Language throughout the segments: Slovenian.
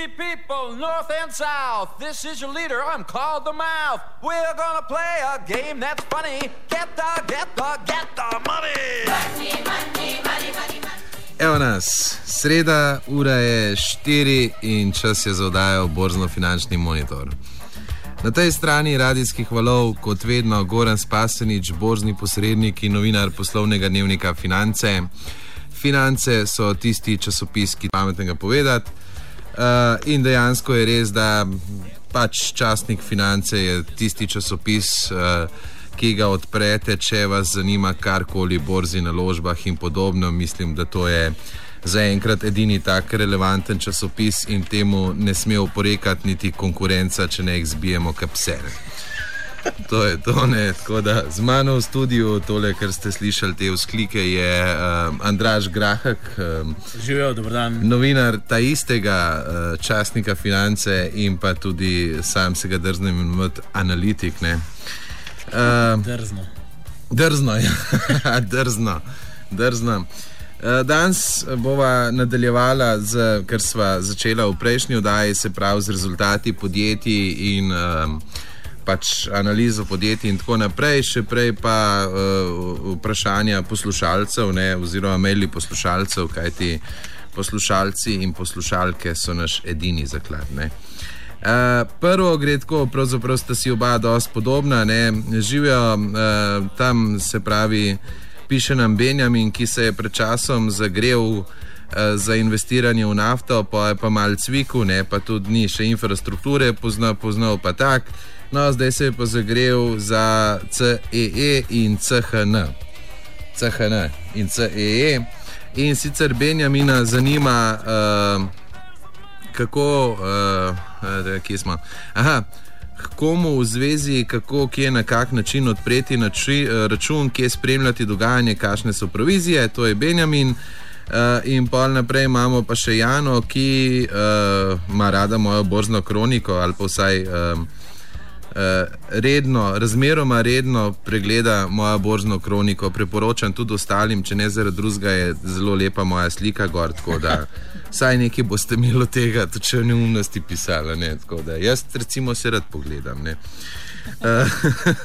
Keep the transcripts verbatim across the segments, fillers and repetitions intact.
Ye people, north and south, this is your leader, I'm called the Mouth. We're gonna play a game that's funny. Get the, get the, get the money! Money, money, money, money, money. Evo nas, sreda, ura je štiri in čas je za oddajo Borzno-finančni monitor. Na tej strani radijskih valov, kot vedno, Goran Spasenič, borzni posrednik in novinar poslovnega dnevnika Finance. Finance so tisti časopis, ki pametnega povedati. Uh, in dejansko je res, da pač časnik Finance je tisti časopis, uh, ki ga odprete, če vas zanima karkoli borzi, naložbah in podobno. Mislim, da to je zaenkrat edini tak relevanten časopis in temu ne sme oporekati niti konkurenca, če ne jih zbijemo kapsere. To je to, ne, tako da z mano v studiu, tole, kar ste slišali, te vzklike, je uh, Andraž Grahek, um, Živijo, dober dan. Novinar ta istega uh, časnika Finance in pa tudi sam se ga drznem imenovati analitik, ne. Uh, drzno. Drzno, ja, drzno, drzno. Uh, danes bova nadaljevala, z, kar sva začela v prejšnji oddaji, se pravi z rezultati podjetij in uh, pač analizo podjetij in tako naprej, še prej pa uh, vprašanja poslušalcev, ne, oziroma maili poslušalcev, kajti poslušalci in poslušalke so naš edini zaklad, ne. Uh, prvo gre tako, pravzaprav sta si oba dosti podobna, ne, živijo uh, tam, se pravi, piše nam Benjamin, ki se je pred časom zagrel uh, za investiranje v nafto, pa je pa mal cviku, ne, pa tudi ni še infrastrukture poznal, poznal pa tak. No, zdaj se je pa zagrel za C E E in C H N. C H N in C E E. In sicer Benjamina zanima, uh, kako, uh, kje smo? Aha, komu v zvezi, kako, kje, na kak način odpreti nači, račun, kje spremljati dogajanje, kakšne so provizije, to je Benjamin. Uh, in pol naprej imamo pa še Jano, ki uh, ima rada mojo borzno kroniko, ali pa vsaj uh, Uh, redno, razmeroma redno pregleda mojo borzno kroniko, priporočam tudi ostalim, če ne zaradi drugega, je zelo lepa moja slika gor, tako da vsaj nekaj boste imeli od tega, tudi če v neumnosti pisala, ne, tako da jaz recimo se rad pogledam, ne. Uh,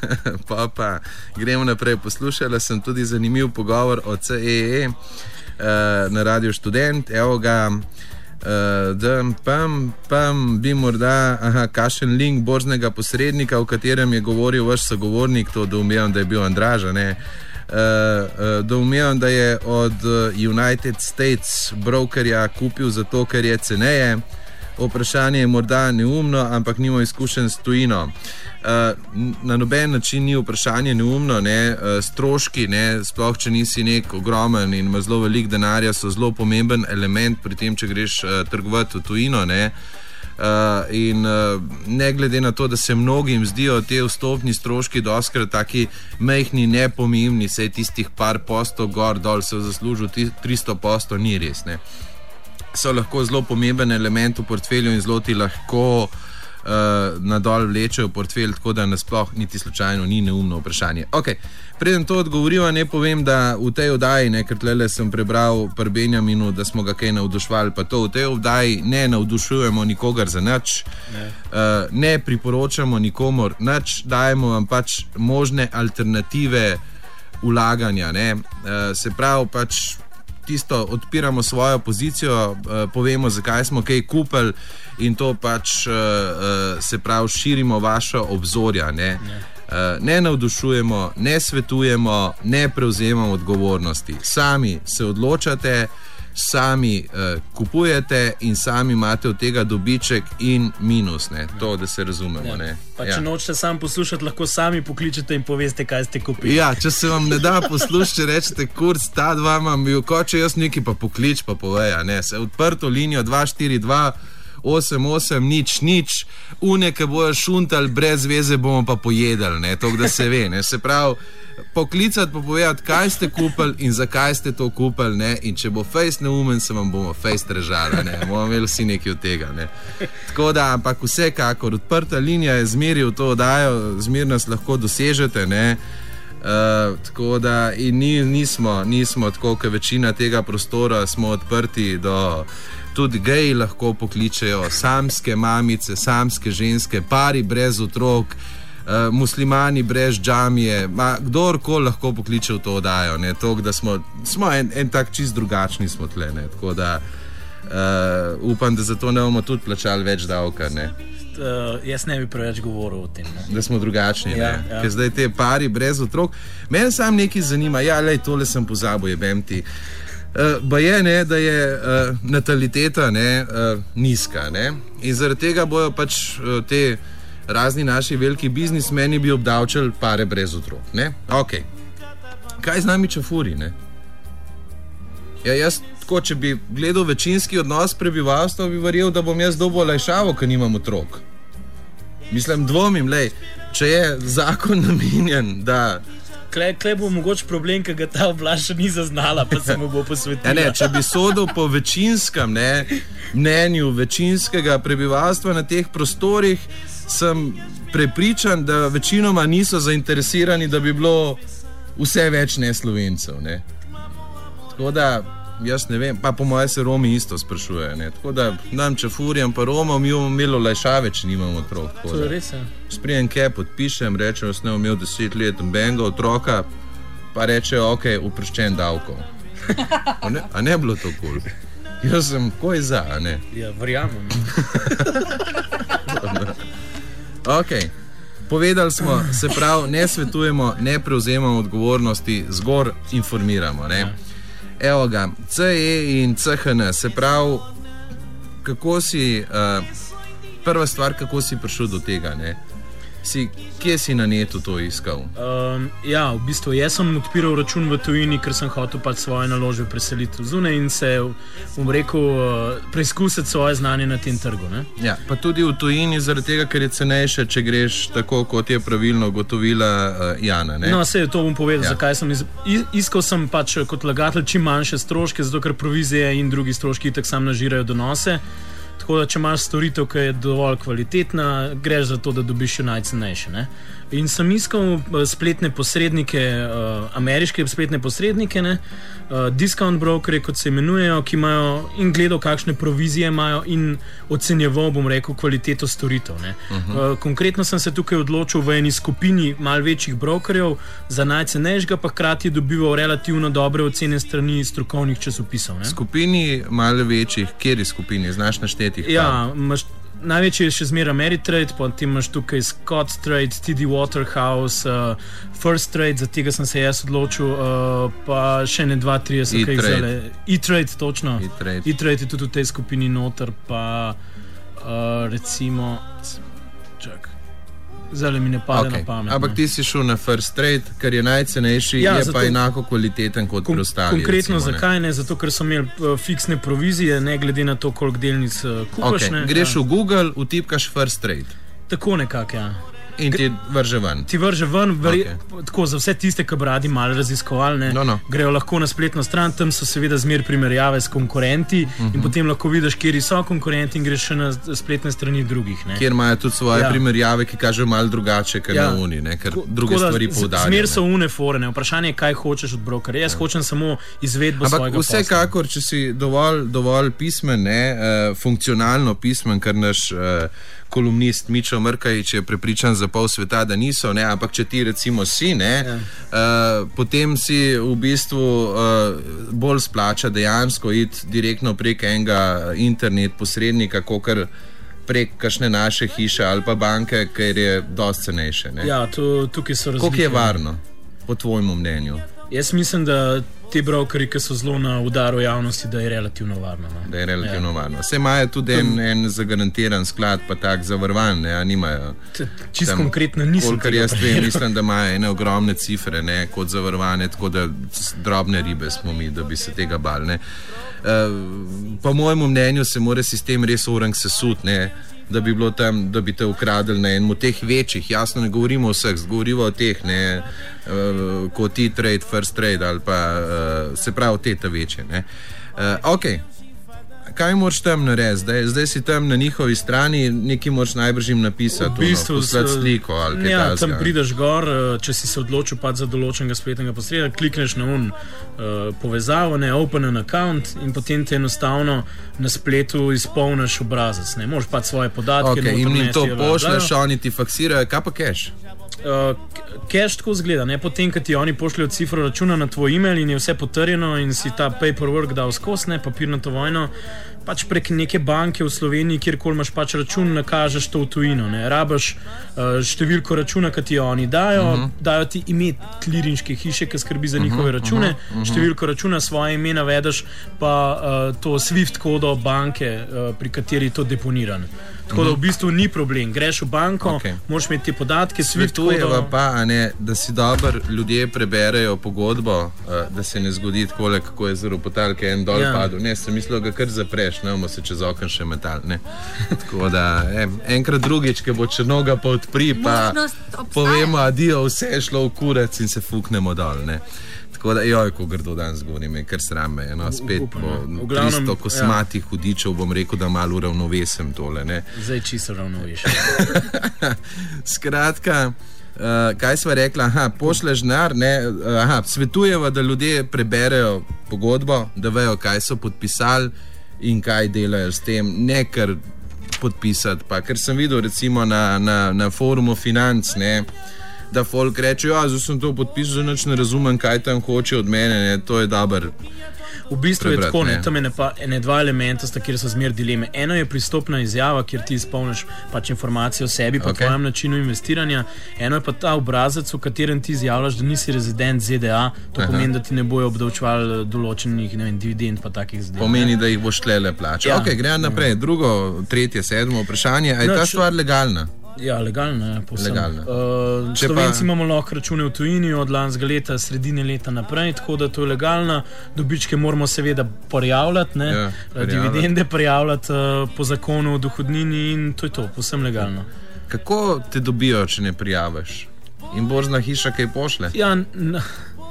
pa pa gremo naprej, poslušala sem tudi zanimiv pogovor o C E E uh, na Radio Študent, evo ga. Uh, da pam, pam, bi morda, aha, kakšen link borznega posrednika, v katerem je govoril vaš sogovornik, to doumevам, da je bil Andraža, ne. Uh, uh, doumevam, da je od United States brokerja kupil zato, ker je ceneje. Vprašanje je morda neumno, ampak nima izkušenj s tujino. Uh, na noben način ni vprašanje neumno, ne, uh, stroški, ne, sploh če nisi nek ogromen in ima zelo velik denarja, so zelo pomemben element pri tem, če greš uh, trgovati v tujino, ne. Uh, in uh, ne glede na to, da se mnogim zdijo te vstopni stroški doskrat taki mehni, nepomembni, sej tistih par postov gor dol se zaslužil tristo postov, ni res, ne. So lahko zelo pomemben element v portfelju in zelo ti lahko uh, nadol vlečejo portfelj, tako da nasploh niti slučajno ni neumno vprašanje. Ok, preden to odgovoriva, ne povem, da v tej oddaji, ne, ker tlele sem prebral pri Benjaminu, da smo ga kaj navdušvali, pa to v tej oddaji ne navdušujemo nikogar za nič, ne, uh, ne priporočamo nikomor nič, dajemo vam pač možne alternative vlaganja, ne, uh, se pravi pač tisto, odpiramo svojo pozicijo, uh, povemo, zakaj smo kaj kupili in to pač uh, uh, se pravi širimo vašo obzorja, ne. Ne. Uh, ne navdušujemo, ne svetujemo, ne prevzemamo odgovornosti. Sami se odločate, sami uh, kupujete in sami imate od tega dobiček in minus, ne. To, da se razumemo, ne. Pa če ja. nočete sam poslušati, lahko sami pokličete in poveste, kaj ste kupili. Ja, če se vam ne da poslušati, rečete, kurc, ta dva imam bil, ko če jaz neki pa poklič, pa poveja, ne. Se odprto linijo dva štiri dva osem osem nič nič, une, ki bojo šuntali, brez veze bomo pa pojedali, ne, to, da se ve, ne, se pravi, poklicati pa povedati, kaj ste kupili in zakaj ste to kupili, ne, in če bo fejst neumen, se vam bomo fejst režali, ne, bomo imeli vsi nekaj od tega, ne. Tako da, ampak vsekakor, odprta linija je zmeri v to oddajo, zmer nas lahko dosežete, ne. Uh, tako da in ni, nismo, nismo tako, kot večina tega prostora, smo odprti do tudi geji lahko pokličejo, samske mamice, samske ženske, pari brez otrok, uh, muslimani brez džamije, ma, kdorkoli lahko pokliče v to oddajo. Ne, to, da smo, smo en, en tak čist drugačni smo tle, ne, tako da uh, upam, da zato ne bomo tudi plačali več davka, ne. Uh, jaz ne bi preveč govoril o tem. Ne? Da smo drugačni, ja, ja. Ja. Ker zdaj te pari brez otrok. Mene sam nekaj zanima, ja, lej, tole sem pozabil, jebem ti. Uh, ba je, ne, da je uh, nataliteta ne, uh, nizka. Ne? In zaradi tega bojo pač uh, te razni naši veliki biznismeni bi obdavčali pare brez otrok. Ne? Ok. Kaj z nami čafuri, ne? Ja, jaz tako, če bi gledal večinski odnos prebivalstva, bi verjel, da bom jaz dobil olajšavo, ker nimam otrok. Mislim, dvomim, lej, če je zakon namenjen, da... Klej kle bo mogoče problem, ker ga ta oblast še ni zaznala, pa se mu bo posvetila. Ja, ne, če bi sodil po večinskem ne, mnenju večinskega prebivalstva na teh prostorih, sem prepričan, da večinoma niso zainteresirani, da bi bilo vse več neslovencev. Ne. Tako da, jaz ne vem, pa po moje se Romi isto sprašujejo. Ne. Tako da, nam čafurjam pa Romom, mi bomo imeli olajšave, če nimamo otrok. To je res, ja. Sprijem kaj, podpišem, rečem, da sem imel deset let benga otroka, pa rečejo, ok, uproščen davkov. A ne, a ne bilo to kul? Cool? Jaz sem koj za, a ne? Ja, verjamem. Ok. Povedali smo, se pravi, ne svetujemo, ne prevzemamo odgovornosti, zgor informiramo. Ne? Evo ga, C E in C H N, se pravi, kako si, uh, prva stvar, kako si prišel do tega, ne? Si, kje si na netu to iskal? Um, ja, v bistvu, jaz sem odpiral račun v tujini, ker sem hotel pač svoje naložbe preseliti zunaj in se, bom rekel, uh, preizkusiti svoje znanje na tem trgu. Ne? Ja, pa tudi v tujini, zaradi tega, ker je cenejše, če greš tako, kot je pravilno ugotovila uh, Jana. Ne? No, se to bom povedal, ja. Zakaj sem iz, iskal sem pač kot vlagatelj čim manjše stroške, zato ker provizije in drugi stroški itak sam nažirajo donose. Tako da, če imaš storitev, ki je dovolj kvalitetna, greš za to, da dobiš jo najcenejše. Ne? In sem iskal spletne posrednike, uh, ameriške spletne posrednike, ne? Uh, discount brokere, kot se imenujejo, ki imajo in gledal, kakšne provizije imajo in ocenjeval, bom rekel, kvaliteto storitev. Ne? Uh -huh. uh, konkretno sem se tukaj odločil v eni skupini mal večjih brokerjev za najcenejšega, pa hkrati dobival relativno dobre ocene strani strokovnih časopisov. Ne? Skupini mal večjih, kjeri skupini, znaš našteti? Ja, imaš, največji je še zmeraj Ameritrade, potem imaš tukaj Scottrade, T D Waterhouse, uh, First Trade, za tega sem se jaz odločil, uh, pa še ne dva, tri, so kaj zale. E-Trade, točno. E-Trade. E-Trade je tudi v tej skupini noter, pa uh, recimo, čak, zdaj mi ne pade okay. na pamet. Ampak ti si šel na First Trade, ker je najcenejši, ja, je zato, pa enako kvaliteten kot kon, preostali. Konkretno recimo, zakaj ne? Zato, ker so imeli uh, fiksne provizije, ne glede na to, koliko delnic uh, kupaš. Okay. Ne? Greš ja. v Google, vtipkaš First Trade. Tako nekako, ja. In ti vrže ven. Ti vrže ven, veri, okay. tako za vse tiste, ki bi radi malo raziskovali, no, no. grejo lahko na spletno stran, tam so seveda zmer primerjave s konkurenti uh -huh. in potem lahko vidiš, kjeri so konkurenti in greš še na spletne strani drugih. Ne. Kjer imajo tudi svoje ja. primerjave, ki kažejo malo drugače, kot ja. na uni, ne, ker druge da, stvari poudarjajo. Zmer so une fore, ne. Vprašanje je, kaj hočeš od brokerja. Jaz ja. hočem samo izvedbo Ampak svojega posla. Vsekakor, če si dovolj, dovolj pismen, ne, uh, funkcionalno pismen, kar naš uh, kolumnist Mičo Mrkajič je prepričan za pol sveta, da niso, ne, ampak če ti recimo si, ne, ja. uh, potem si v bistvu uh, bolj splača dejansko iti direktno prek enega internet posrednika, kakor prek kakšne naše hiše ali pa banke, ker je dosti cenejše. Ne. Ja, to, tukaj so razlike. Koliko je varno, po tvojemu mnenju? Jaz mislim, da ti brokeri, ki so zelo na udaru javnosti, da je relativno varno. No? Da je relativno ja. varno. Vse imajo tudi en, en zagarantiran sklad, pa tak zavarvan, ne, a nimajo. Čisto konkretno nisem. Kolikor jaz vem, mislim, da imajo ene ogromne cifre, ne, kot zavarvane, tako da drobne ribe smo mi, da bi se tega bali, ne. Uh, po mojemu mnenju se mora sistem res orang sesut, ne, da bi bilo tam, da bi te ukradili na enem od teh večjih, jasno ne govorimo o vseh, govorimo o teh, ne, uh, kot E-Trade, First Trade ali pa, uh, se pravi, te ta večje, ne. Uh, ok, kaj moraš tam narediti? Zdaj, zdaj si tam na njihovi strani, nekaj moraš najbrž jim napisati, v bistvu, no, poslati sliko ali kaj ja, takega. Tam prideš gor, če si se odločil pa za določenega spletnega posrednika, klikneš na un uh, povezavo, ne, open an account in potem te enostavno na spletu izpolniš obrazec. Ne, moraš pa svoje podatke. Okay, in jim to pošleš, oni ti faksirajo, kaj pa cash? Cash uh, tako zgleda, ne? Potem, ko ti oni pošljajo cifro računa na tvoj e-mail in je vse potrjeno in si ta paperwork dal skozi, ne, papirnato vojno, pač prek neke banke v Sloveniji, kjerkoli imaš pač račun, nakažeš to v tujino. Ne? Rabaš uh, številko računa, ki ti oni dajo, uh -huh. dajo ti ime klirinške hiše, ki skrbi za njihove račune, uh -huh. številko računa, svoje ime navedeš, pa uh, to Swift kodo banke, uh, pri kateri je to deponirano. Tako da v bistvu ni problem. Greš v banko, okay. moraš imeti te podatke, Swift kodo. Svetujeva pa, ne, da si dober ljudje preberejo pogodbo, uh, da se ne zgodi takole, kako je z ropotalke en dol ja. padel. Ne, sem mislil, ga kar zapreš, ne bomo se čez okno še metal. Ne. Tako da eh, enkrat drugič, ki bo črnoga pa odpri, pa povemo adijo, vse je šlo v kurec in se fuknemo dol. Ne. Tako da, joj, ko grdo danes govorim, kar srame, no, spet po tristo kosmatih ja. hudičev bom rekel, da malo uravnovesem tole, ne. Zdaj čisto ravnoveš. Skratka, uh, kaj sva rekla, aha, pošleš denar, ne, aha, svetujeva, da ljudje preberejo pogodbo, da vejo, kaj so podpisali in kaj delajo s tem, ne kar podpisati, pa ker sem videl recimo na, na, na forumu Financ, ne, da folk reče, ja, zdaj sem to podpisal, zdaj nič ne razumem, kaj tam hoče od mene, ne, to je dober. V bistvu je tako, ne, tam je pa ene dva elementa, sta, kjer so zmer dileme. Eno je pristopna izjava, kjer ti izpolniš pač informacije o sebi, pa okay. tvojem načinu investiranja. Eno je pa ta obrazec, v katerem ti izjavljaš, da nisi rezident Z D A, to Aha. pomeni, da ti ne bojo obdavčevali določenih, ne vem, dividend pa takih zadev. Pomeni, da jih boš tlele plačal. Ja. Ok, gremo naprej. Drugo, tretje, sedmo vprašanje. A je no, ta stvar legalna? Ja, legalna. legalna. Uh, Slovenci pa... imamo lahko račune v tujini od lanskega leta, sredine leta naprej, tako da to je legalna. Dobičke moramo seveda prijavljati, ja, dividende prijavljati uh, po zakonu o dohodnini in to je to, povsem legalno. Kako te dobijo, če ne prijaviš? In borzna hiša kaj pošle? Ja, n...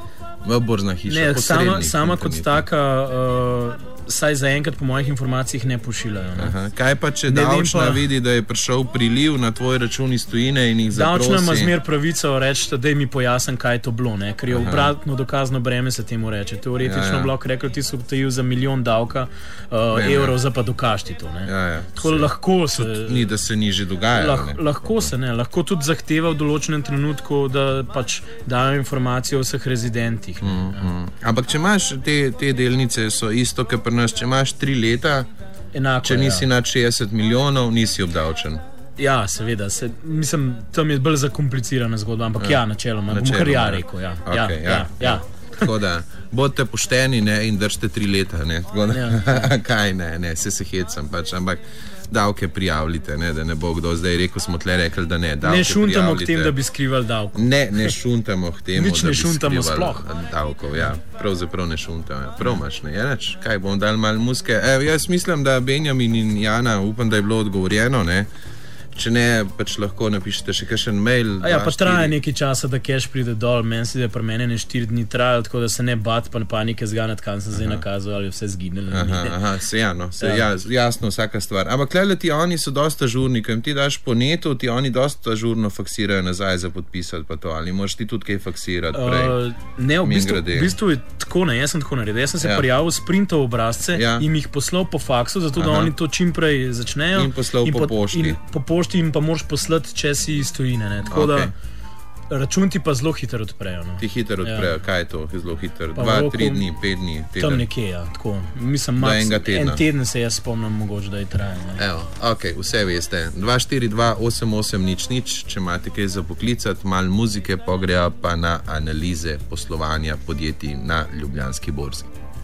borzna hiša. Ne, sama, sama kot taka. Uh, Saj zaenkrat po mojih informacijah ne pošiljajo. Ne? Kaj pa, če ne davčna pa... vidi, da je prišel priliv na tvoj račun iz tujine in jih zaprosi? Davčna ima zmer pravico reči, da mi pojasnim, kaj je to bilo, ne? Ker je obratno dokazno breme, se temu reče. Teoretično ja, ja. blok rekel, ti so utajil za milijon davka uh, ja, evrov, ja. za pa dokažti to. Ja, ja. Tako se, lahko se... Ni, da se ni že dogajalo. Lah, lahko se, ne. Lahko tudi zahteva v določenem trenutku, da pač dajo informacije o vseh rezidentih. Mm, mm. Ampak če imaš te, te delnice, so isto, kot pri nas, če imaš tri leta, enako, če nisi ja. nad šestdeset milijonov, nisi obdavčen. Ja, seveda. Se, mislim, tam je bolj zakomplicirana zgodba, ampak ja, ja načeloma. Bom kar ja rekel. Ja. Okay, ja, ja, ja, ja. Tako da, bodite pošteni, ne, in držite tri leta. Ne. Da, ja. Kaj ne, ne, se se hecam pač, ampak davke prijavljite, ne, da ne bo kdo zdaj rekel, smo tle rekli, da ne. Ne šuntamo k tem, da bi skrivali davko. Ne, ne šuntamo k temu, Nič da ne bi šuntamo skrivali sploh. davkov. Ja, pravzaprav ne šuntamo. Ja. Prav imaš, ne, jenač, kaj bom dal malo muske. Evo, jaz mislim, da Benjamin in Jana, upam, da je bilo odgovorjeno, ne. Če ne, pač lahko napišete še kakšen mail. A ja, pa traja nekaj časa, da cash pride dol. Meni se je pri meni ne štiri dni trajalo, tako da se ne bat, pa panike zganjati, kam sem zdaj nakazal, ali vse zginilo. Aha, aha, se ja, no, se ja. jasno vsaka stvar. Ampak klele ti oni so dosta žurni, ko jim ti daš po netu, ti oni dosta žurno faksirajo nazaj za podpisati pa to, ali moraš ti tudi kaj faksirati prej? Uh, ne, v bistvu, v bistvu je tako, ne, jaz sem tako naredil. Jaz sem se ja. prijavil, sprintov obrazce ja. in jih poslal po faksu, zato da aha. oni to čim prej začnejo. In poslal in po, po pošti. In po pošti in pa moraš poslati, če si iz tujine. Tako okay. da račun ti pa zelo hitro odprejo. No. Ti hitro odprejo, ja. kaj je to? Zelo hitro. Dva, roku, tri dni, pet dni. Teden. Tam nekje, ja. Tako. Mislim, max, en teden se jaz spomnim, mogoče, da je trajalo. Evo, ok, vse veste. dva štiri dva osem osem nič nič, če imate kaj za poklicati, malo muzike, pogreja pa na analize poslovanja podjetij na Ljubljanski borzi.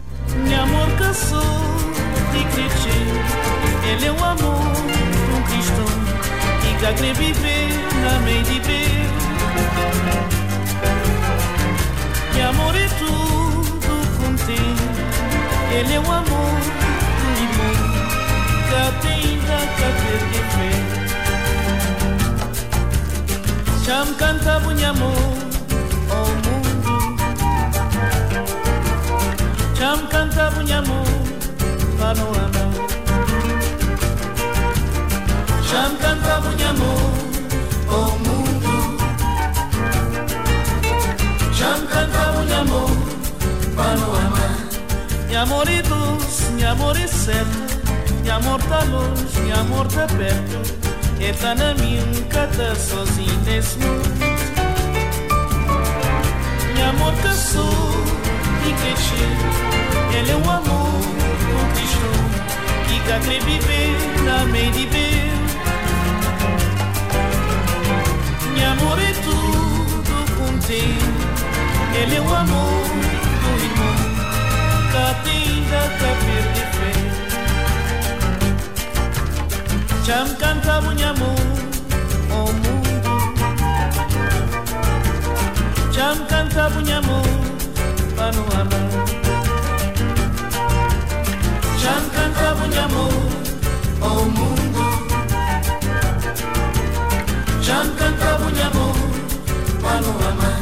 Mi amor cansou de crescer, ele é o amor de um cristão. Que quer viver na meio de Deus. E amor é tudo contém. Ele é o amor do irmão que ainda quer ter que ver. Já me cantava um amor ao mundo. Já me cantava um amor panorama. Minha amor tá longe, minha amor tá perto. Ele tá na minha, tá sozinho nesse mundo. Minha amor casou e cresceu. Ele é um amor com Cristo que quer viver na meio de bem. Meu amor é tudo contigo. Ele é o amor do irmão que ainda está perto fé. Já me canta meu amor ao mundo. Já me canta meu amor para não amar. Já me canta meu amor ao mundo. Já me canta meu amor para não amar.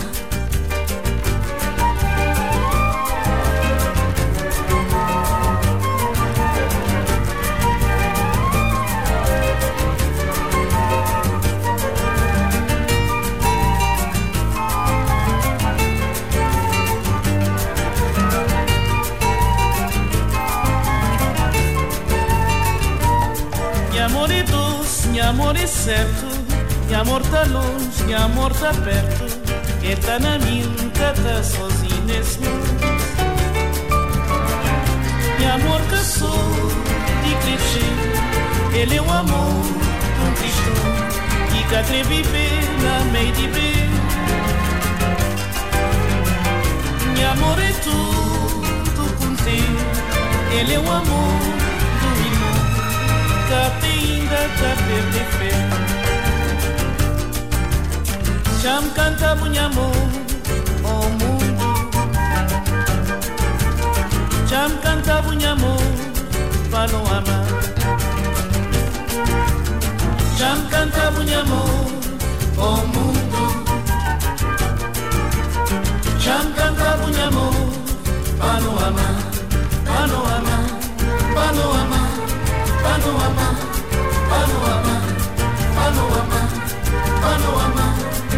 Meu amor é doce, meu amor é certo. Meu amor tá longe, meu amor tá perto. Ele tá na minha, tá sozinho nesse mundo. Meu amor casou e cresceu. Ele é o amor do Cristo que quer viver na meio de bem. Meu amor é tudo contigo. Ele é o amor do irmão que ainda tá perto fé. Já me canta meu amor ao mundo. Já me canta meu amor para não amar. Já me canta meu amor ao mundo. Já me canta meu amor para não amar. Para não amar, para não amar, para não amar, para não amar, para não amar, para não amar.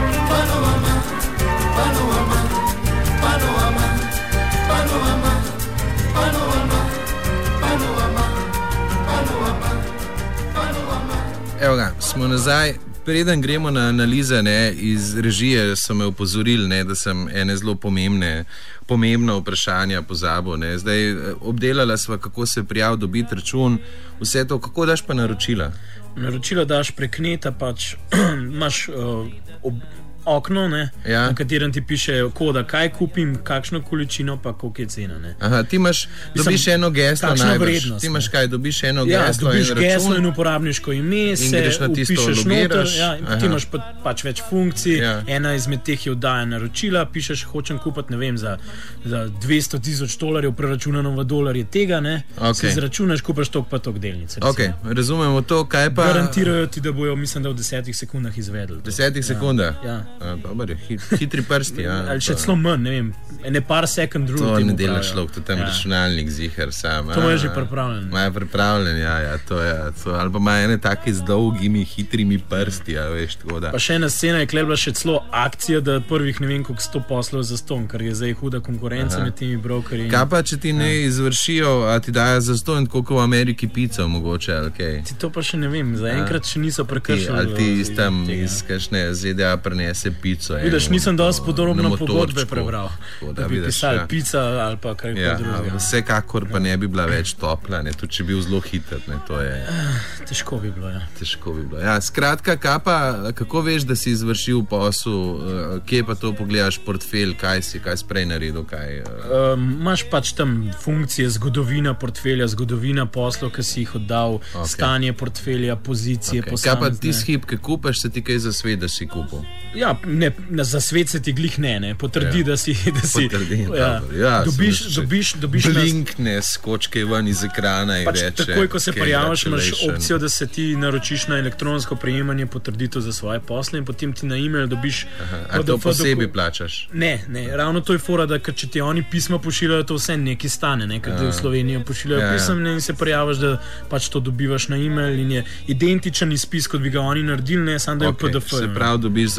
Evo ga, smo nazaj. Preden gremo na analize, ne, iz režije so me opozorili, ne, da sem ene zelo pomembne, pomembna vprašanja pozabil. Ne. Zdaj, obdelala sva, kako se prijav dobiti račun, vse to, kako daš pa naročila? Naročila daš prek neta, pač imaš uh, ob, okno, ne, ja. Na katerem ti piše koda, kaj kupim, kakšno količino, pa koliko je cena. Ne. Aha, ti imaš, dobiš eno geslo najbrž. Ti imaš kaj, dobiš eno ja, geslo dobiš in račun. geslo in uporabniško ime, se upišeš noter, ja, in ti imaš pa, pač več funkcij. Ja. Ena izmed teh je oddaja naročila, pišeš, hočem kupiti, ne vem, za, za dvesto tisoč dolarjev, preračunano v dolarje tega, ne. Okay. Si izračunaš, kupaš tok pa tok delnice. Ok, razumemo to, kaj pa... Garantirajo ti, da bojo, mislim, da v desetih sekundah izvedli. V desetih sekundah? Ja. A, dober, hit, hitri prsti, ja. Ali še celo manj, ne vem, ne par sekund drugi. To ne delaš človek, to tam ja. Računalnik zihar sam. To je že pripravljen. Maja pripravljen, ja, ja, to je, to, ali pa ima ene take z dolgimi, hitrimi prsti, ja, veš, tako da. Pa še ena scena je klebla še celo akcija, da prvih ne vem koliko sto poslov za ston, ker je zdaj huda konkurenca Aha. Med temi brokerji. Kaj pa, če ti ne ja. Izvršijo, a ti dajo za ston, koliko v Ameriki pico mogoče, ali kaj? Ti to pa še ne vem, zaenkrat še niso prekršili. Ali ti iz tam, iz kakšne Z D A prenese pico. Vidiš, nisem dosti podrobno pogodbe prebral, da, da bi vidiš, pisali ja. Pica ali pa kaj ja, drugega. Vsekakor pa ne bi bila več topla, ne, tudi če bi bil zelo hiter. Ne, to je, težko bi bilo, ja. Težko bi bilo, ja. Skratka, pa, kako veš, da si izvršil posel, kje pa to pogledaš portfelj, kaj si, kaj si prej naredil? Kaj, uh... Imaš um, pač tam funkcije, zgodovina portfelja, zgodovina poslov, ki si jih oddal, okay. Stanje portfelja, pozicije, okay. Posamezne. Kaj pa ti hip, ki kupaš, se ti kaj zasved, da si kupil? Ja, ne, za svet se ti glih ne, ne. Potrdi, ja. da si, da si Potrdi, ja. Ja, dobiš, dobiš, dobiš blinkne skočke ven iz ekrana in pač reče. Takoj, ko se prijaviš, imaš opcijo, da se ti naročiš na elektronsko prejemanje potrditev za svoje posle in potem ti na e-mail dobiš. Aha, a to posebej plačaš? Ne, ne, ravno to je fora, da če ti oni pisma pošiljajo, to vse nekaj stane, ne, ker v Slovenijo pošiljajo ja. Pisem in se prijaviš, da pač to dobivaš na e-mail in je identičen izpis, kot bi ga oni naredili, ne, samo da je okay. P D F. Se pravi, dobiš zaključen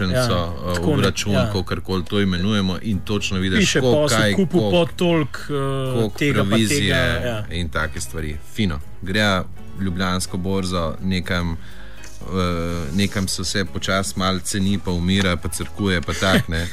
košaričnico ja, v račun, ja. Karkoli to imenujemo, in točno vidiš, koliko kaj kupu pod tolk uh, tega provizije pa tega, ja. In take stvari. Fino. Gre Ljubljansko borzo nekam, uh, nekam se vse počas malo ceni, pa umira, pa crkuje, pa tak, ne.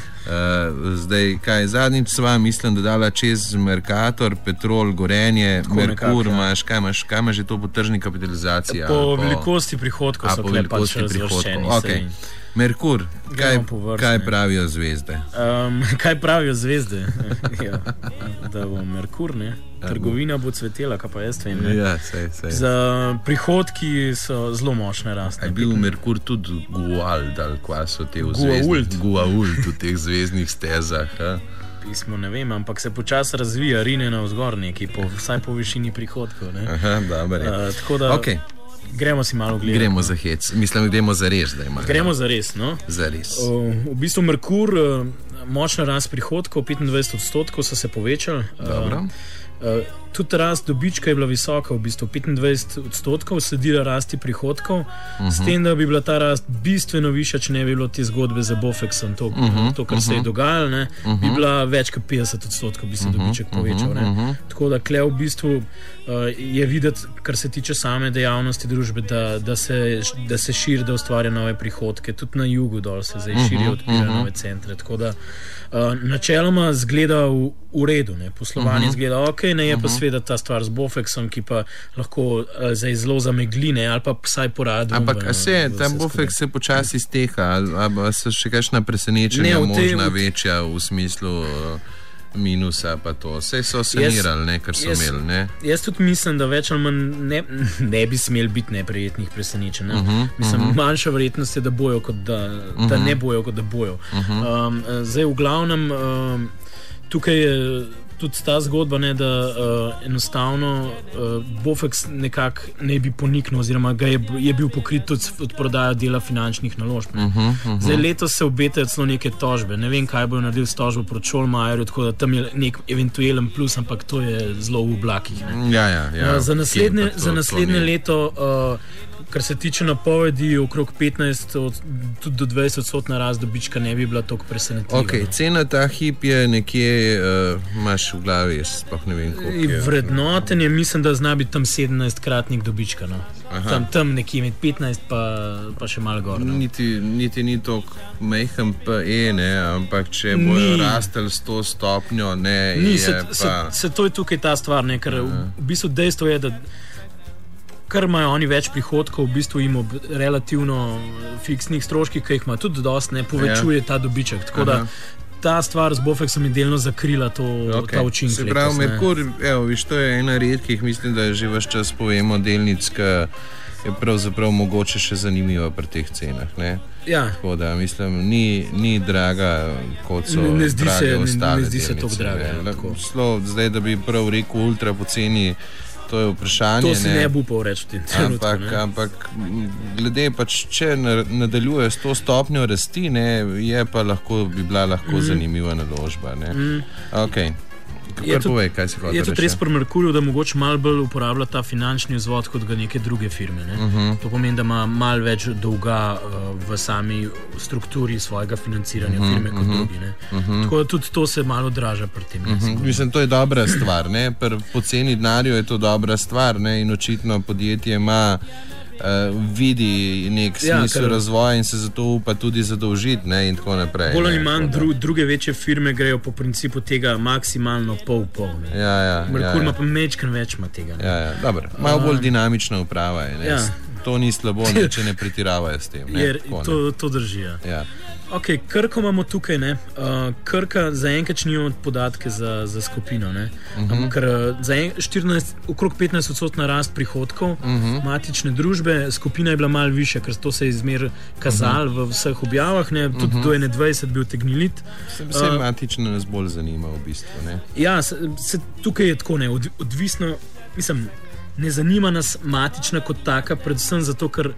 Uh, zdaj, kaj zadnjič sva, mislim, da dala čez Mercator, Petrol, Gorenje, tako Merkur, imaš, kaj imaš, kaj imaš že to po tržni kapitalizaciji? Po, po velikosti prihodkov so tukaj pač razvrščeni. Okay. Merkur, kaj, kaj pravijo zvezde? Um, kaj pravijo zvezde? Ja, da bo Merkur, ne? Trgovina bo cvetela, kaj pa jaz vem. Ja, sej, sej. Za prihodki so zelo močne raste. Je bil Merkur tudi Guald, ali kva so te v zvezdnih? Guault v teh zvezdnih stezah. Ha? Pismo ne vem, ampak se počasi razvija, rine na vzgor neki, po, vsaj po višini prihodkov. Ne? Aha, dobro. Uh, tako da... Okay. Gremo si malo gledati. Gremo za hec. Mislim, gremo za res. Gremo za res, no? Za res. V bistvu Merkur, močna rast prihodkov, petindvajset odstotkov so se povečali. Dobro. Uh, tudi rast dobička je bila visoka, v bistvu petindvajset odstotkov, sledila rasti prihodkov, uh-huh. S tem, da bi bila ta rast bistveno višja, če ne bi bilo te zgodbe za Bofexom, to, uh-huh. to kar uh-huh. se je dogajalo, ne, uh-huh. bi bila več kot petdeset odstotkov, bi se uh-huh. dobiček povečal. Ne. Uh-huh. Tako da kle v bistvu uh, je videti, kar se tiče same dejavnosti družbe, da, da, se, da se širi, da ustvarja nove prihodke, tudi na jugu dol se zdaj uh-huh. širijo, odpirajo uh-huh. nove centre. Tako da uh, načeloma zgleda v, v redu, ne. Poslovanje uh-huh. zgleda ok, ne je uh-huh. pa sveda ta stvar z Bofexom, ki pa lahko uh, zdaj zelo zamegline ali pa vsaj poradi. Ampak v, se, v ta Bofex se počasi steha, ali, ali so še kakšna presenečenja možna večja v smislu uh, minusa, pa to. Vse so sanirali, ne, kar so jaz, imeli. Ne? Jaz tudi mislim, da več ali manj ne, ne bi smeli biti neprijetnih presenečenj. Ne? Uh-huh, mislim, uh-huh. manjša verjetnost je, da bojo, kot da, uh-huh. da ne bojo, kot da bojo. Uh-huh. Um, zdaj, v glavnem, um, tukaj je tudi ta zgodba, ne, da uh, enostavno uh, Bofex nekako ne bi poniknil, oziroma ga je, je bil pokrit tudi od prodaja dela finančnih naložb. Uh -huh, uh -huh. Zdaj letos se obetajo celo neke tožbe. Ne vem, kaj bojo naredili s tožbo proti Scholmayerju, tako da tam je nek eventualen plus, ampak to je zelo v oblakih. Ja, ja, ja. Uh, za naslednje, za naslednje leto, uh, kar se tiče napovedi, okrog petnajst od, tudi do dvajset odstotna rast dobička ne bi bila toliko presenetljiva. Okay, cena ta hip je nekje, uh, imaš v glavi, jaz sploh ne vem, koliko je. Vrednotenje, mislim, da zna biti tam sedemnajstkratnik dobička. No. Tam, tam nekje med petnajst pa, pa še malo gor. No. Niti, niti ni toliko mehen P E, ne, ampak če bojo rasteli s to stopnjo, ne, ni, je se, pa... Se, se to je tukaj ta stvar, ne, ker v, v bistvu dejstvo je, da kar imajo oni več prihodkov, v bistvu jim ob relativno fiksnih stroških, ki jih ima tudi dosti, ne povečuje ja. ta dobiček. Tako Aha. da ta stvar z Bofexom je delno zakrila to, okay. ta učinek. Se pravi, Merkur, evo, viš, to je ena redkih, mislim, da že ves čas povemo delnic, ki je pravzaprav mogoče še zanimiva pri teh cenah, ne? Ja. Tako da, mislim, ni, ni draga, kot so ne, ne zdi drage se, ostale ne, ne zdi delnice. Se tako draga, ne? Tako. Slo, zdaj, da bi prav rekel ultra poceni, to je vprašanje. To si ne, ne bo upal reči v tem trenutku. Ampak, ampak glede pač, če nadaljuje s to stopnjo rasti, ne, je pa lahko, bi bila lahko mm. zanimiva naložba. Ne. Mm. Okay. Je povej, kaj si hotel je tudi res pri Merkurju, da mogoče malo bolj uporablja ta finančni vzvod kot ga neke druge firme. Ne? Uh-huh. To pomeni, da ima malo več dolga uh, v sami strukturi svojega financiranja uh-huh, firme kot uh-huh, drugi. Ne? Uh-huh. Tako da tudi to se malo odraža pri tem. Uh-huh. Mislim, to je dobra stvar. Pri poceni denarju je to dobra stvar, ne? In očitno podjetje ima Uh, vidi nek smisel ja, razvoja in se zato upa tudi zadolžiti, ne, in tako naprej. Bolj ali manj dru, druge večje firme grejo po principu tega maksimalno pol-pol. Ja, ja, Merkur ja, ja. ima pa mečken več ima tega. Ja, ja, dobro. Malo bolj dinamična uprava je. Ne. Ja. To ni slabo, ne, če ne pretiravajo s tem. Ne, Jer, tako, to, to drži. Ja. Ja. Ok, Krko imamo tukaj. Ne. Uh, Krka zaenkrat nima podatke za, za skupino. Uh-huh. Ker za štirinajst, okrog petnajst odstotna rast prihodkov uh-huh. matične družbe, skupina je bila malo višja, ker to se je izmer kazalo uh-huh. v vseh objavah, ne. Tudi uh-huh. do ene dvajset bil tegnilit. Vse uh, matične nas bolj zanima v bistvu. Ne. Ja, se, se, tukaj je tako, ne, od, odvisno, mislim, ne zanima nas matična kot taka, predvsem zato, ker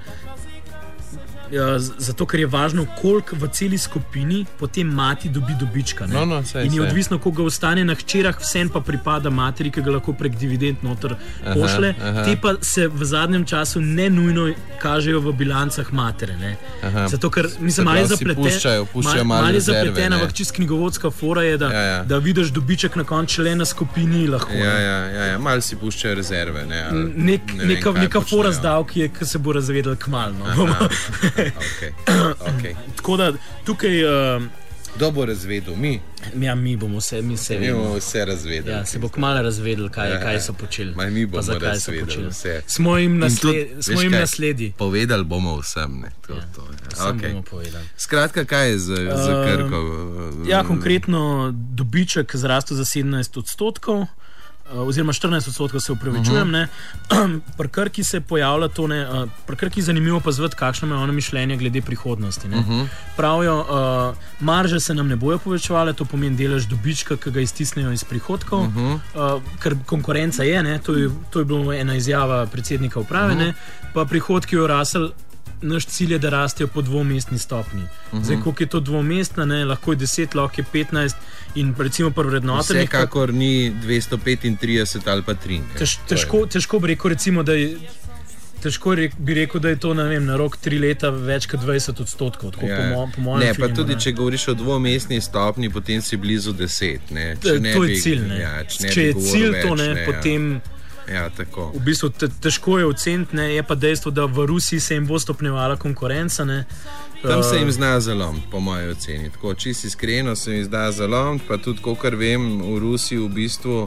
Ja, zato, ker je važno, koliko v celi skupini potem mati dobi dobička. No, no, sej, in je sej. odvisno, koliko ga ostane na hčerah, vsem pa pripada materi, ki ga lahko prek dividend noter pošle. Te pa se v zadnjem času ne nujno kažejo v bilancah matere. Zato, ker mislim, malo je zapleteno, malo je zapleteno, ampak čist knjigovodska fora je, da, ja, ja. da vidiš dobiček na koncu le na skupini lahko. Ja, ja, ja, ja. Malo si puščajo rezerve. Ne, ali, Nek, ne vem, neka neka fora z davki, ki se bo razvedel kmalu. No. okay. Okay. Tako da tukaj. Uh, Kdo bo razvedel? Mi? Ja, mi bomo vse, mi se mi bomo vse razvedeli. Ja, se bo kmalo razvedel, kaj, ja, kaj so počeli. Maj mi bomo razvedeli vse. Smo jim, nasled, tudi, smo jim nasledi. Povedali bomo vsem. Ne, to, ja, to, ja. Vsem okay. bomo povedali. Skratka, kaj je za, za Krko? Uh, ja, konkretno dobiček zrastel za sedemnajst odstotkov. Oziroma štirinajst odstotkov se upravičujem. Uh-huh. Pri Krki se pojavlja to, ne, uh, pri Krki je zanimivo pa zvati, kakšno je ono mišljenje glede prihodnosti. Uh-huh. Pravijo, uh, marže se nam ne bojo povečevale, to pomeni delež dobička, ki ga iztisnejo iz prihodkov, uh-huh. uh, ker konkurenca je, ne, to je, to je bila ena izjava predsednika uprave, uh-huh. ne, pa prihodki jo rasel. Naš cilj je, da rastejo po dvomestni stopni. Uh-huh. Zdaj, koliko je to dvomestna, ne, lahko je deset, lahko je petnajst in recimo pri vrednotenju. Vsekakor ni dvesto petintrideset ali pa tri. Tež, težko, težko bi rekel, recimo, da je, težko bi rekel, da je to na, vem, na rok tri leta več kot dvajset odstotkov. Tako, ja. po, mo, po mojem ne, filmu, pa tudi, ne. Če govoriš o dvomestni stopni, potem si blizu deset. Ne. Če ne to bi, je cilj. Ne. Ja, če ne če je cilj več, to, ne, ne, potem. Ja. Ja, tako. V bistvu te, težko je oceniti, je pa dejstvo, da v Rusiji se jim bo stopnjevala konkurenca. Ne. Tam se jim zna zalom, po moji oceni. Tako, čisto iskreno se jim zna zalom, pa tudi, kolikor vem, v Rusiji v bistvu,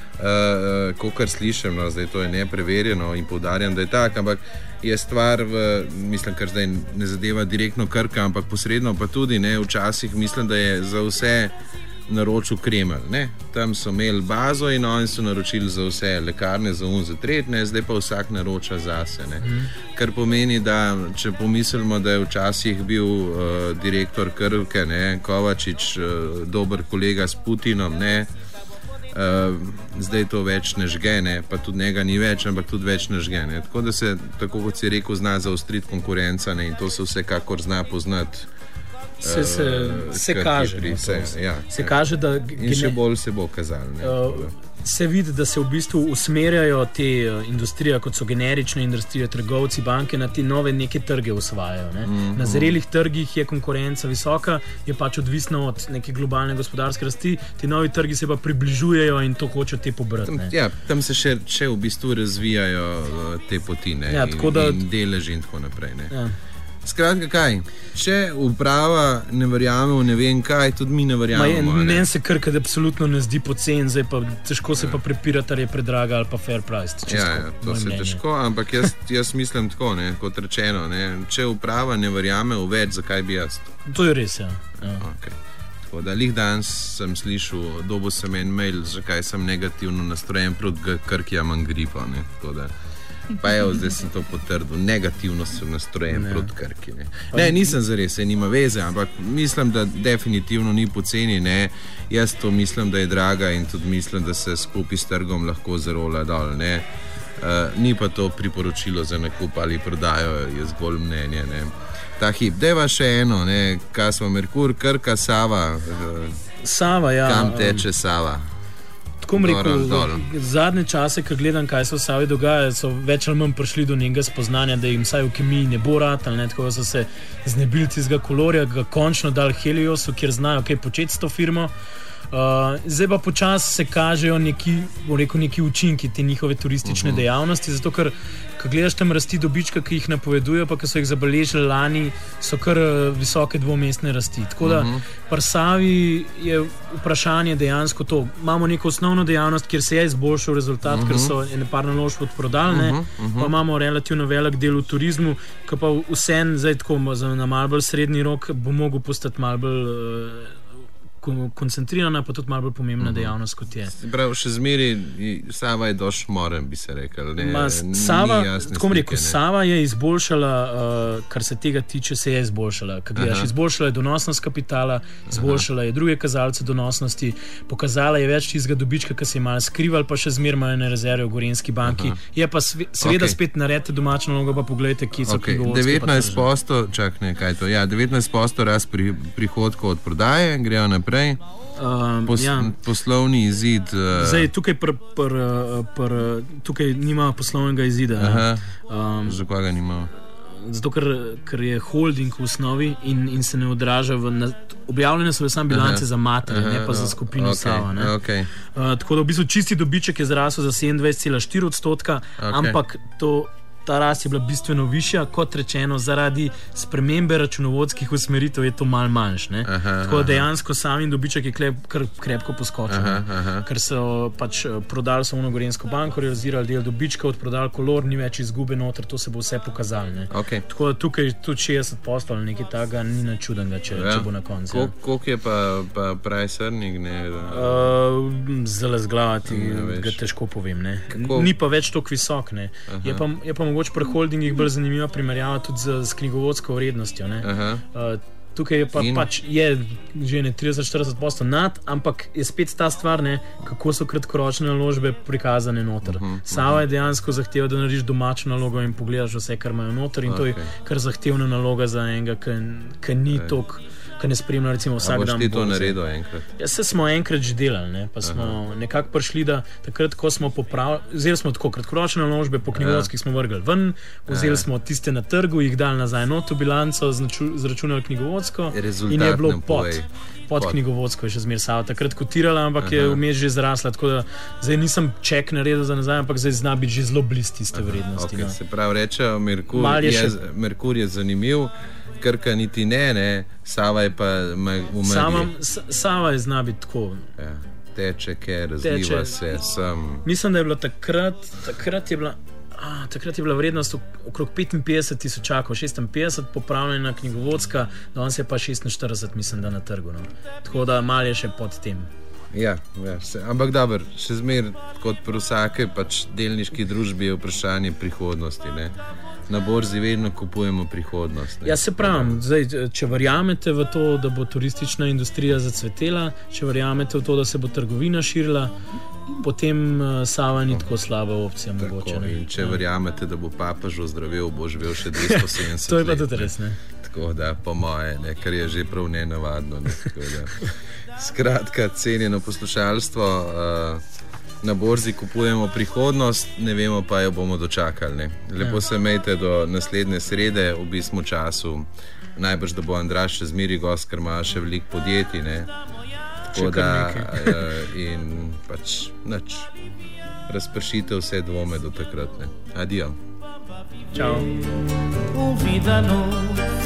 uh, kolikor slišim, no, zdaj to je nepreverjeno in poudarjam, da je tako, ampak je stvar, v, mislim, kar zdaj ne zadeva direktno Krka, ampak posredno pa tudi, ne, včasih mislim, da je za vse naročil Kremelj. Ne? Tam so imeli bazo in oni so naročili za vse lekarne, za un, za tretne, zdaj pa vsak naroča zase. Ne? Mm. Kar pomeni, da če pomislimo, da je včasih bil uh, direktor Krke, ne, Kovačič, uh, dober kolega s Putinom, ne, uh, zdaj to več ne žge, ne, pa tudi njega ni več, ampak tudi več ne žge. Ne? Tako da se, tako kot si rekel, zna zaostriti konkurenca, ne, in to se vsekakor zna poznati. Se, se, se kaže, pri, se, ja, se ja. kaže, da in še bolj se bo kazalo. Uh, se vidi, da se v bistvu usmerjajo te uh, industrije, kot so generične industrije, trgovci, banke, na te nove neke trge osvajajo. Ne? Mm-hmm. Na zrelih trgih je konkurenca visoka, je pač odvisna od neke globalne gospodarske rasti, ti novi trgi se pa približujejo in to hočejo te pobrati. Tam, ja, tam se še, še v bistvu razvijajo uh, te poti, ne? Ja, in, da, in deleži in tako naprej. Ne? Ja. Skratka, kaj? Če uprava ne verjame v ne vem kaj, tudi mi ne verjamemo. Meni se Krka absolutno ne zdi pocen, zdaj pa težko se ja. pa prepirati, ali je predraga ali pa fair price. Ja, ja, to se mnenje. Težko, ampak jaz, jaz mislim tako, ne, kot rečeno, ne, če uprava ne verjame v več, zakaj bi jaz? To je res, ja. ja. Okay. Tako da lih danes sem slišal, dobil sem en mail, zakaj sem negativno nastrojen proti Krki, imam gripo, ne, tako da. Pa evo, zdaj sem to potrdil, negativno sem nastrojen ne. proti Krki. Ne. ne, nisem zares, se nima veze, ampak mislim, da definitivno ni poceni. Ne. Jaz to mislim, da je draga in tudi mislim, da se skupaj s trgom lahko zarola dol. Ne. Uh, ni pa to priporočilo za nakup ali prodajo, je zgolj mnenje. Ne. Ta hip, deva še eno, ne. Kaj smo, Merkur, Krka, Sava. Uh, Sava, ja. Kam teče Sava? Rekel, zadnje čase, ko gledam, kaj se v Savi dogaja, so več ali manj prišli do njega spoznanja, da jim vsaj v kemiji ne bo ratal, ne, tako da so se znebili tistega kolorja, ga končno dali Heliosu, kjer znajo kaj početi s to firmo. Uh, zdaj pa počasi se kažejo neki, rekel, neki učinki te njihove turistične uh-huh. dejavnosti, zato ker, ko gledaš tam rasti dobička, ki jih napovedujejo, pa ki so jih zabeležili lani, so kar visoke dvomestne rasti. Tako da uh-huh. pri Savi je vprašanje dejansko to. Imamo neko osnovno dejavnost, kjer se je izboljšal rezultat, uh-huh. ker so ene par naložb odprodali, uh-huh. uh-huh. pa imamo relativno velik del v turizmu, ki pa vsem zdaj tako na malo bolj srednji rok bo mogel postati malo bolj uh, koncentrirana, pa tudi malo bolj pomembna dejavnost, kot je. Prav, še zmeri, Sava je doš moren, bi se rekel. Ne, Ma, Sava, tako mi rekel, Sava je izboljšala, uh, kar se tega tiče, se je izboljšala. Gledaš, izboljšala je donosnost kapitala, izboljšala Aha. je druge kazalce donosnosti, pokazala je več tistega dobička, ki se je malo skrival, pa še zmer malo rezerve v Gorenjski banki. Aha. Je pa sve, seveda okay. spet naredite domačno nalogo, pa pogledajte, kje so okay. devetnajst odstotkov, čak ne, kaj to, ja, devetnajst odstotkov rast pri, prihodkov od prodaje, grejo naprej. Um, Pos, ja. Poslovni izid. Uh... Zdaj, tukaj, pr, pr, pr, tukaj nima poslovnega izida. Um, Za koga nima? zato ker, ker je holding v osnovi in, in se ne odraža v. Na, objavljene so le samo bilance za matere, ne pa za skupino okay, Sava. Ne. Okay. Uh, tako da v bistvu čisti dobiček je zrasel za sedemindvajset cela štiri odstotka, okay. ampak to. Ta rast je bila bistveno višja, kot rečeno, zaradi spremembe računovodskih usmeritev je to malo manjš. Tako da dejansko sami dobiček je klep, kar krepko poskočil. Aha, aha. Ker so pač prodali samo Gorenjsko banko, realizirali del dobička, odprodali Kolor, ni več izgube noter, to se bo vse pokazalo. Okay. Tako da tukaj tudi šestdeset posto ali nekaj takega ni nič čudnega, če, ja. če bo na koncu. Kol, koliko je pa, pa price earning? Uh, Zelo zglavati, ga težko povem. Ni pa več toliko visok. Je pa, je pa mogoče pri holdingih bolj zanimiva primerjava tudi z, z knjigovodsko vrednostjo. Uh, tukaj je pa In? pač je že ne trideset do štirideset posto nad, ampak je spet ta stvar, ne, kako so kratkoročne naložbe prikazane noter. Uh -huh, Sava uh -huh. je dejansko zahteva, da narediš domačo nalogo in pogledaš vse, kar imajo noter in okay. to je kar zahtevna naloga za enega, ki ni okay. toliko, ki ne spremlja recimo vsak dan. A boš ti to naredil enkrat? Ja, se smo enkrat že delali, ne? Pa smo Aha. nekako prišli, da takrat, ko smo popravili, vzeli smo tako kratkoročne naložbe, po knjigovodskih ja. smo vrgli ven, vzeli ja. smo tiste na trgu, jih dali nazaj not v bilanco, zračunali knjigovodsko in je bilo pod. Pod knjigovodsko je še zmeraj Sava takrat kotirala, ampak Aha. je vmes že zrasla, tako da zdaj nisem ček naredil za nazaj, ampak zdaj zna biti že zelo blizu tiste vrednosti. Okay, no. Se pravi, rečejo, Merkur je, še... Merkur je zanimiv, Krka niti ne, ne, Sava je pa umrla. Sava je zna biti tako. Ja, teče, ker razliva se sem. Mislim, da je bila takrat, takrat je bila, a, takrat je bila vrednost okrog petinpetdeset tisočakov, šestinpetdeset popravljena knjigovodska, danes je pa šestinštirideset, mislim, da na trgu. No. Tako da malo je še pod tem. Ja, ja se, ampak dobro, še zmer kot pri vsake pač delniški družbi je vprašanje prihodnosti, ne. Na borzi vedno kupujemo prihodnost. Ne? Ja, se pravim, zdaj, če verjamete v to, da bo turistična industrija zacvetela, če verjamete v to, da se bo trgovina širila, potem uh, Sava ni tako slaba opcija. Tako, mogoče, ne? In če ja. verjamete, da bo papež ozdravel, bo živel še dvesto sedemdeset let. To je pa tudi res, ne? Tako da, po moje, ne, kar je že prav nenavadno. Ne? Skratka, cenjeno poslušalstvo, uh, na borzi kupujemo prihodnost, ne vemo pa, jo bomo dočakali. Ne? Lepo ja. se imejte do naslednje srede, v bistvu času. Najbrž, da bo Andraž še zmeri gost, ker ima še veliko podjetij. Ne? Tako da, uh, in pač nič. Razpršite vse dvome do takrat. Ne? Adijo. Čau.